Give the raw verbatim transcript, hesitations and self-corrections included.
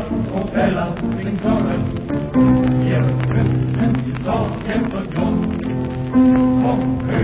oh Bella, sing Chorus. Ihre Küssen, die Sorgen verjüngt. Vom